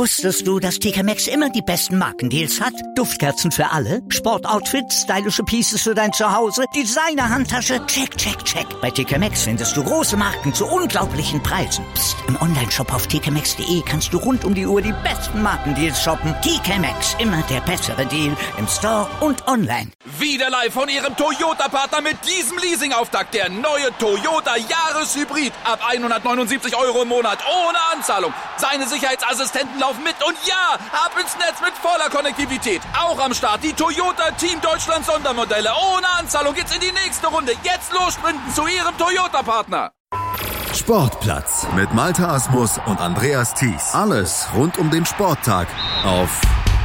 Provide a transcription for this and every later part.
Wusstest du, dass TK Maxx immer die besten Markendeals hat? Duftkerzen für alle, Sportoutfits, stylische Pieces für dein Zuhause, Designer-Handtasche, check, check, check. Bei TK Maxx findest du große Marken zu unglaublichen Preisen. Psst. Im Onlineshop auf tkmaxx.de kannst du rund um die Uhr die besten Markendeals shoppen. TK Maxx, immer der bessere Deal im Store und online. Wieder live von Ihrem Toyota-Partner mit diesem Leasing-Auftakt. Der neue Toyota Jahreshybrid. Ab 179 € im Monat. Ohne Anzahlung. Seine Sicherheitsassistenten laufen mit. Und ja, ab ins Netz mit voller Konnektivität. Auch am Start die Toyota Team Deutschland Sondermodelle. Ohne Anzahlung geht's in die nächste Runde. Jetzt los sprinten zu Ihrem Toyota-Partner. Sportplatz mit Malte Asmus und Andreas Thies. Alles rund um den Sporttag auf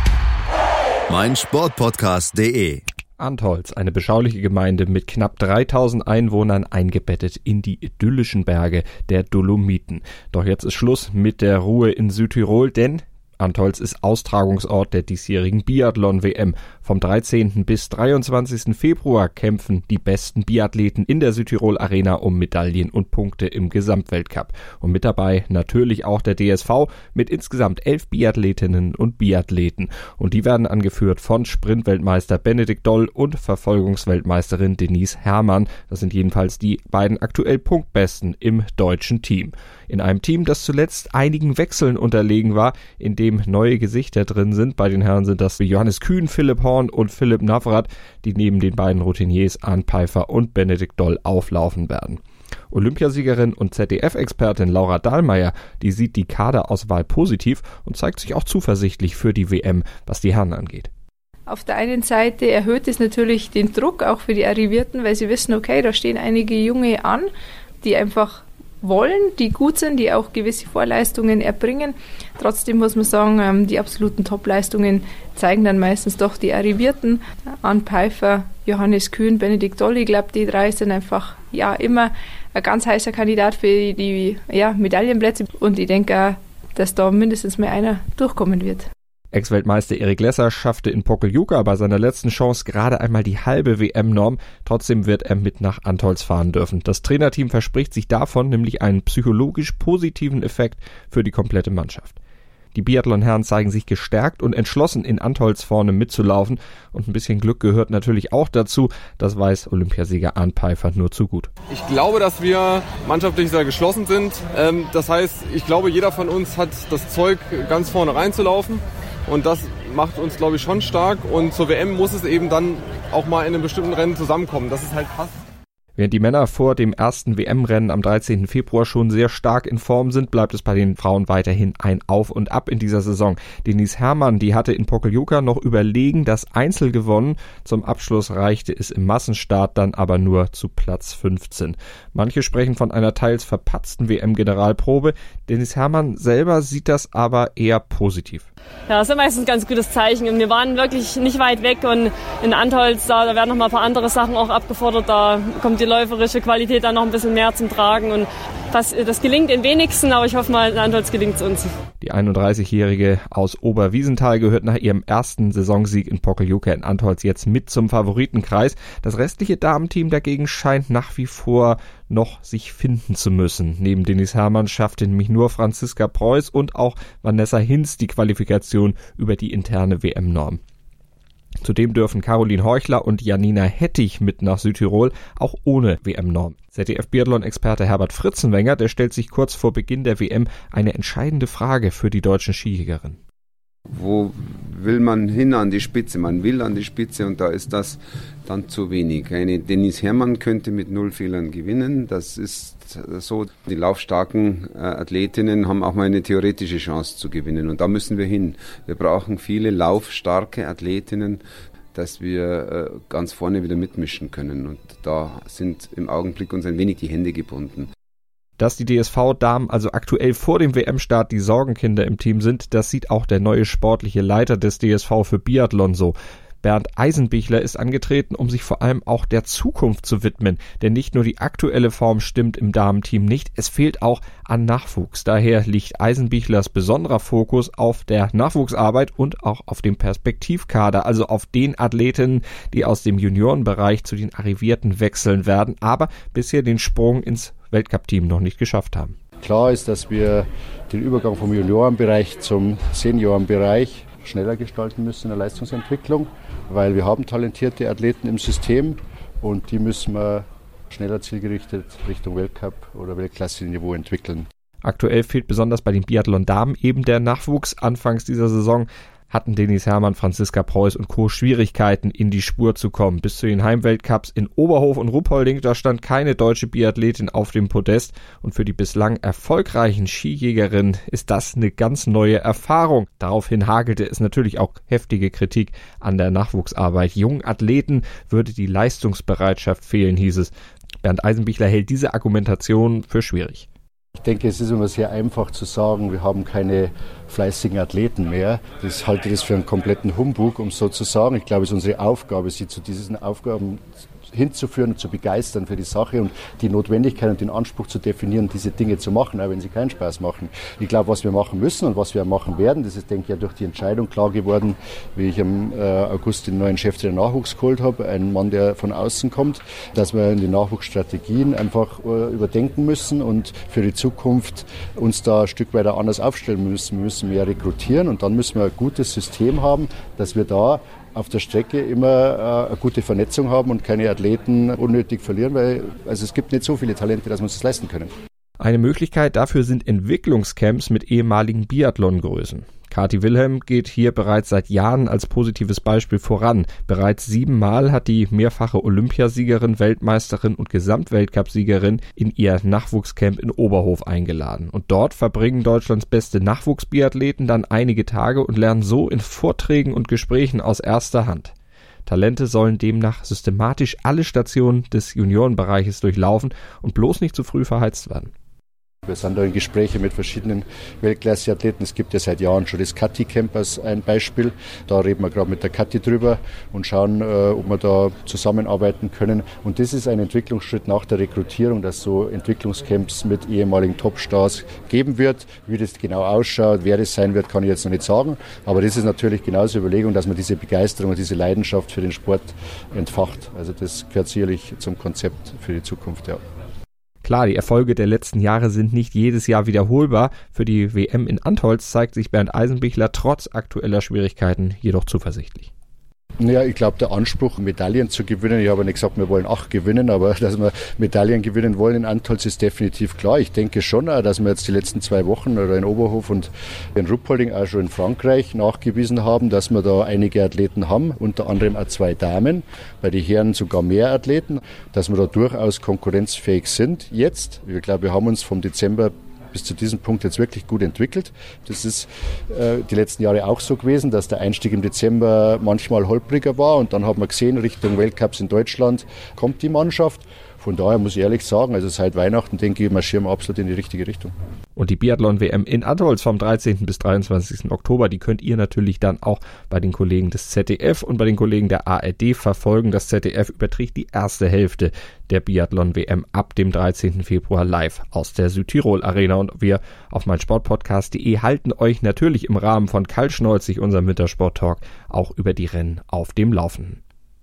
meinsportpodcast.de. Antholz, eine beschauliche Gemeinde mit knapp 3000 Einwohnern, eingebettet in die idyllischen Berge der Dolomiten. Doch jetzt ist Schluss mit der Ruhe in Südtirol, denn Antholz ist Austragungsort der diesjährigen Biathlon-WM. Vom 13. bis 23. Februar kämpfen die besten Biathleten in der Südtirol Arena um Medaillen und Punkte im Gesamtweltcup. Und mit dabei natürlich auch der DSV mit insgesamt 11 Biathletinnen und Biathleten. Und die werden angeführt von Sprintweltmeister Benedikt Doll und Verfolgungsweltmeisterin Denise Herrmann. Das sind jedenfalls die beiden aktuell Punktbesten im deutschen Team. In einem Team, das zuletzt einigen Wechseln unterlegen war, in dem neue Gesichter drin sind. Bei den Herren sind das Johannes Kühn, Philipp Horn und Philipp Navrat, die neben den beiden Routiniers Arnd Pfeiffer und Benedikt Doll auflaufen werden. Olympiasiegerin und ZDF-Expertin Laura Dahlmeier, die sieht die Kaderauswahl positiv und zeigt sich auch zuversichtlich für die WM, was die Herren angeht. Auf der einen Seite erhöht es natürlich den Druck auch für die Arrivierten, weil sie wissen, okay, da stehen einige Junge an, die einfach wollen, die gut sind, die auch gewisse Vorleistungen erbringen. Trotzdem muss man sagen, die absoluten Top-Leistungen zeigen dann meistens doch die Arrivierten. Arnd Pfeiffer, Johannes Kühn, Benedikt Doll, ich glaube, die drei sind einfach immer ein ganz heißer Kandidat für die Medaillenplätze. Und ich denke auch, dass da mindestens mehr einer durchkommen wird. Ex-Weltmeister Erik Lesser schaffte in Pokljuka bei seiner letzten Chance gerade einmal die halbe WM-Norm. Trotzdem wird er mit nach Antholz fahren dürfen. Das Trainerteam verspricht sich davon nämlich einen psychologisch positiven Effekt für die komplette Mannschaft. Die Biathlon-Herren zeigen sich gestärkt und entschlossen, in Antholz vorne mitzulaufen. Und ein bisschen Glück gehört natürlich auch dazu. Das weiß Olympiasieger Arnd Pfeiffer nur zu gut. Ich glaube, dass wir mannschaftlich sehr geschlossen sind. Das heißt, ich glaube, jeder von uns hat das Zeug, ganz vorne reinzulaufen. Und das macht uns, glaube ich, schon stark. Und zur WM muss es eben dann auch mal in einem bestimmten Rennen zusammenkommen. Das ist halt fast. Während die Männer vor dem ersten WM-Rennen am 13. Februar schon sehr stark in Form sind, bleibt es bei den Frauen weiterhin ein Auf und Ab in dieser Saison. Denise Herrmann, die hatte in Pokljuka noch überlegen das Einzel gewonnen. Zum Abschluss reichte es im Massenstart dann aber nur zu Platz 15. Manche sprechen von einer teils verpatzten WM-Generalprobe. Denise Herrmann selber sieht das aber eher positiv. Ja, das ist meistens ein ganz gutes Zeichen. Und wir waren wirklich nicht weit weg und in Antholz, da werden noch mal ein paar andere Sachen auch abgefordert. Da kommt die läuferische Qualität dann noch ein bisschen mehr zum Tragen. Und das gelingt den wenigsten, aber ich hoffe mal, in Antholz gelingt es uns. Die 31-Jährige aus Oberwiesenthal gehört nach ihrem ersten Saisonsieg in Pokljuka in Antholz jetzt mit zum Favoritenkreis. Das restliche Damenteam dagegen scheint nach wie vor noch sich finden zu müssen. Neben Denise Herrmann schaffte nämlich nur Franziska Preuß und auch Vanessa Hinz die Qualifikation über die interne WM-Norm. Zudem dürfen Caroline Heuchler und Janina Hettich mit nach Südtirol, auch ohne WM-Norm. ZDF-Biathlon-Experte Herbert Fritzenwenger, der stellt sich kurz vor Beginn der WM eine entscheidende Frage für die deutschen Skijägerinnen. Wo will man hin an die Spitze? Man will an die Spitze und da ist das dann zu wenig. Eine Denise Herrmann könnte mit 0 Fehlern gewinnen. Das ist so. Die laufstarken Athletinnen haben auch mal eine theoretische Chance zu gewinnen und da müssen wir hin. Wir brauchen viele laufstarke Athletinnen, dass wir ganz vorne wieder mitmischen können und da sind im Augenblick uns ein wenig die Hände gebunden. Dass die DSV-Damen also aktuell vor dem WM-Start die Sorgenkinder im Team sind, das sieht auch der neue sportliche Leiter des DSV für Biathlon so. Bernd Eisenbichler ist angetreten, um sich vor allem auch der Zukunft zu widmen. Denn nicht nur die aktuelle Form stimmt im Damenteam nicht, es fehlt auch an Nachwuchs. Daher liegt Eisenbichlers besonderer Fokus auf der Nachwuchsarbeit und auch auf dem Perspektivkader, also auf den Athletinnen, die aus dem Juniorenbereich zu den Arrivierten wechseln werden, aber bisher den Sprung ins Weltcup-Team noch nicht geschafft haben. Klar ist, dass wir den Übergang vom Juniorenbereich zum Seniorenbereich schneller gestalten müssen in der Leistungsentwicklung, weil wir haben talentierte Athleten im System und die müssen wir schneller zielgerichtet Richtung Weltcup oder Weltklasse-Niveau entwickeln. Aktuell fehlt besonders bei den Biathlon-Damen eben der Nachwuchs. Anfangs dieser Saison hatten Denise Herrmann, Franziska Preuß und Co. Schwierigkeiten, in die Spur zu kommen. Bis zu den Heimweltcups in Oberhof und Ruppolding, da stand keine deutsche Biathletin auf dem Podest. Und für die bislang erfolgreichen Skijägerinnen ist das eine ganz neue Erfahrung. Daraufhin hagelte es natürlich auch heftige Kritik an der Nachwuchsarbeit. Jungen Athleten würde die Leistungsbereitschaft fehlen, hieß es. Bernd Eisenbichler hält diese Argumentation für schwierig. Ich denke, es ist immer sehr einfach zu sagen, wir haben keine fleißigen Athleten mehr. Ich halte das für einen kompletten Humbug, um so zu sagen. Ich glaube, es ist unsere Aufgabe, sie zu diesen Aufgaben hinzuführen und zu begeistern für die Sache und die Notwendigkeit und den Anspruch zu definieren, diese Dinge zu machen, auch wenn sie keinen Spaß machen. Ich glaube, was wir machen müssen und was wir machen werden, das ist, denke ich, ja durch die Entscheidung klar geworden, wie ich im August den neuen Chef der Nachwuchs geholt habe, einen Mann, der von außen kommt, dass wir in den Nachwuchsstrategien einfach überdenken müssen und für die Zukunft uns da ein Stück weiter anders aufstellen müssen. Wir müssen mehr rekrutieren und dann müssen wir ein gutes System haben, dass wir da auf der Strecke immer eine gute Vernetzung haben und keine Athleten unnötig verlieren, weil es gibt nicht so viele Talente, dass wir uns das leisten können. Eine Möglichkeit dafür sind Entwicklungscamps mit ehemaligen Biathlongrößen. Kathi Wilhelm geht hier bereits seit Jahren als positives Beispiel voran. Bereits 7 Mal hat die mehrfache Olympiasiegerin, Weltmeisterin und Gesamtweltcupsiegerin in ihr Nachwuchscamp in Oberhof eingeladen. Und dort verbringen Deutschlands beste Nachwuchsbiathleten dann einige Tage und lernen so in Vorträgen und Gesprächen aus erster Hand. Talente sollen demnach systematisch alle Stationen des Juniorenbereiches durchlaufen und bloß nicht zu früh verheizt werden. Wir sind da in Gesprächen mit verschiedenen Weltklasse-Athleten. Es gibt ja seit Jahren schon das Kathi-Camp als ein Beispiel. Da reden wir gerade mit der Kathi drüber und schauen, ob wir da zusammenarbeiten können. Und das ist ein Entwicklungsschritt nach der Rekrutierung, dass so Entwicklungscamps mit ehemaligen Topstars geben wird. Wie das genau ausschaut, wer das sein wird, kann ich jetzt noch nicht sagen. Aber das ist natürlich genauso Überlegung, dass man diese Begeisterung und diese Leidenschaft für den Sport entfacht. Also das gehört sicherlich zum Konzept für die Zukunft, ja. Klar, die Erfolge der letzten Jahre sind nicht jedes Jahr wiederholbar. Für die WM in Antholz zeigt sich Bernd Eisenbichler trotz aktueller Schwierigkeiten jedoch zuversichtlich. Ja, ich glaube, der Anspruch, Medaillen zu gewinnen, ich habe nicht gesagt, wir wollen 8 gewinnen, aber dass wir Medaillen gewinnen wollen in Antholz ist definitiv klar. Ich denke schon auch, dass wir jetzt die letzten 2 Wochen oder in Oberhof und in Ruppolding, auch schon in Frankreich, nachgewiesen haben, dass wir da einige Athleten haben, unter anderem auch 2 Damen, bei den Herren sogar mehr Athleten, dass wir da durchaus konkurrenzfähig sind jetzt. Ich glaube, wir haben uns vom Dezember bis zu diesem Punkt jetzt wirklich gut entwickelt. Das ist die letzten Jahre auch so gewesen, dass der Einstieg im Dezember manchmal holpriger war und dann haben wir gesehen, Richtung Weltcups in Deutschland kommt die Mannschaft. Von daher muss ich ehrlich sagen, also seit Weihnachten denke ich, marschieren wir absolut in die richtige Richtung. Und die Biathlon-WM in Antholz vom 13. bis 23. Oktober, die könnt ihr natürlich dann auch bei den Kollegen des ZDF und bei den Kollegen der ARD verfolgen. Das ZDF überträgt die erste Hälfte der Biathlon-WM ab dem 13. Februar live aus der Südtirol Arena. Und wir auf meinsportpodcast.de halten euch natürlich im Rahmen von Kaltschneuzig, unserem Wintersport-Talk, auch über die Rennen auf dem Laufenden.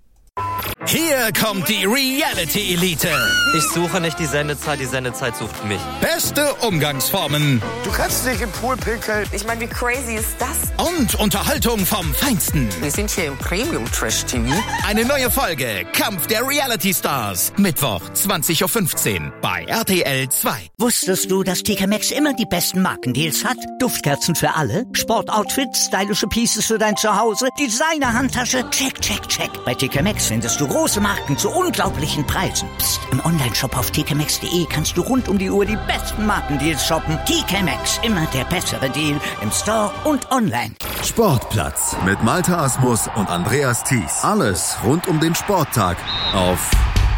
Hier kommt die Reality-Elite. Ich suche nicht die Sendezeit sucht mich. Beste Umgangsformen. Du kannst nicht im Pool pinkeln. Ich meine, wie crazy ist das? Und Unterhaltung vom Feinsten. Wir sind hier im Premium-Trash-TV. Eine neue Folge Kampf der Reality-Stars. Mittwoch, 20.15 Uhr bei RTL 2. Wusstest du, dass TK Maxx immer die besten Markendeals hat? Duftkerzen für alle, Sportoutfits, stylische Pieces für dein Zuhause, Designer-Handtasche, check, check, check. Bei TK Maxx findest du große Marken zu unglaublichen Preisen. Psst. Im Onlineshop auf tkmaxx.de kannst du rund um die Uhr die besten Markendeals shoppen. TK Maxx, immer der bessere Deal im Store und online. Sportplatz mit Malte Asmus und Andreas Thies. Alles rund um den Sporttag auf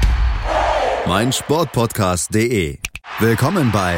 meinsportpodcast.de. Willkommen bei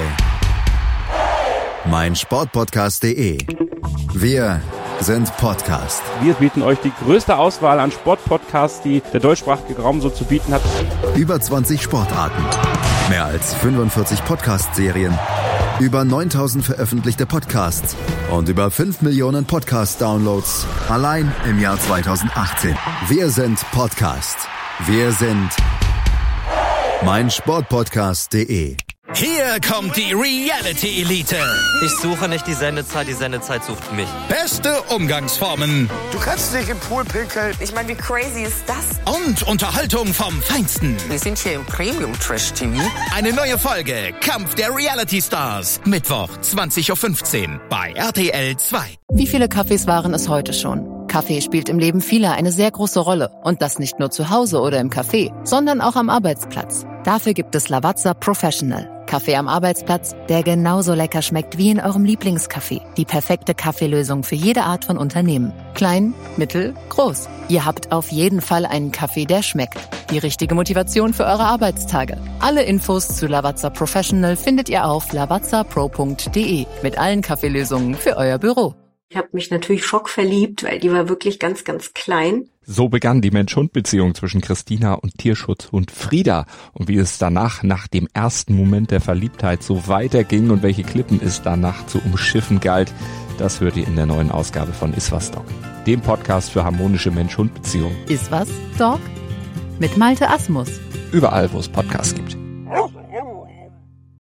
meinsportpodcast.de. Wir sind Podcast. Wir bieten euch die größte Auswahl an Sportpodcasts, die der deutschsprachige Raum so zu bieten hat. Über 20 Sportarten, mehr als 45 Podcast-Serien, über 9000 veröffentlichte Podcasts und über 5 Millionen Podcast-Downloads allein im Jahr 2018. Wir sind Podcast. Wir sind meinsportpodcast.de. Hier kommt die Reality Elite. Ich suche nicht die Sendezeit sucht mich. Beste Umgangsformen. Du kannst nicht im Pool pinkeln. Ich meine, wie crazy ist das? Und Unterhaltung vom Feinsten. Wir sind hier im Premium-Trash-TV. Eine neue Folge Kampf der Reality Stars. Mittwoch, 20.15 Uhr bei RTL 2. Wie viele Kaffees waren es heute schon? Kaffee spielt im Leben vieler eine sehr große Rolle. Und das nicht nur zu Hause oder im Café, sondern auch am Arbeitsplatz. Dafür gibt es Lavazza Professional. Kaffee am Arbeitsplatz, der genauso lecker schmeckt wie in eurem Lieblingscafé. Die perfekte Kaffeelösung für jede Art von Unternehmen. Klein, mittel, groß. Ihr habt auf jeden Fall einen Kaffee, der schmeckt. Die richtige Motivation für eure Arbeitstage. Alle Infos zu Lavazza Professional findet ihr auf lavazzapro.de mit allen Kaffeelösungen für euer Büro. Ich habe mich natürlich schockverliebt, weil die war wirklich ganz, ganz klein. So begann die Mensch-Hund-Beziehung zwischen Christina und Tierschutzhund Frieda. Und wie es danach, nach dem ersten Moment der Verliebtheit, so weiterging und welche Klippen es danach zu umschiffen galt, das hört ihr in der neuen Ausgabe von Iswas Dog, dem Podcast für harmonische Mensch-Hund-Beziehungen. Iswas Dog? Mit Malte Asmus. Überall, wo es Podcasts gibt.